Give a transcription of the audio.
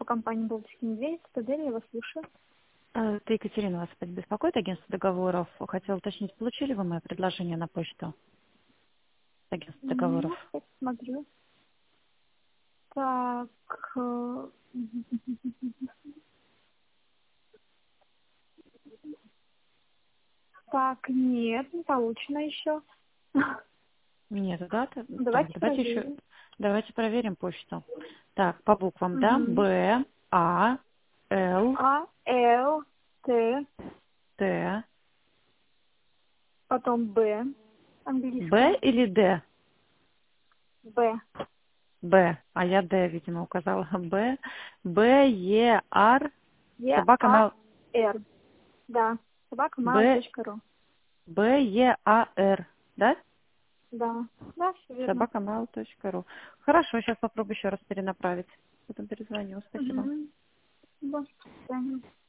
по компании «Балтийский медведь». Стадель, я вас слушаю. Это Екатерина вас беспокоит, агентство договоров. Хотела уточнить, получили вы мое предложение на почту? Агентство договоров. Я смотрю. Так, так, нет, не получено еще. Нет, да? Так, Давайте проверим. давайте проверим почту. Так, по буквам, да? Угу. Б, А, Л, А, Л, Т, Т, потом Б, Б английская, или Д? Б, Б, а я Д, видимо, указала. Б, Б, Е, Р, Е, собака А, мал, Р. Да, Б, собакамал.ру. Б, Е, А, Р, да? Да, да, все верно. Собакамал.ру. Хорошо, сейчас попробую еще раз перенаправить. Потом перезвоню. Спасибо. Угу. Да, до свидания.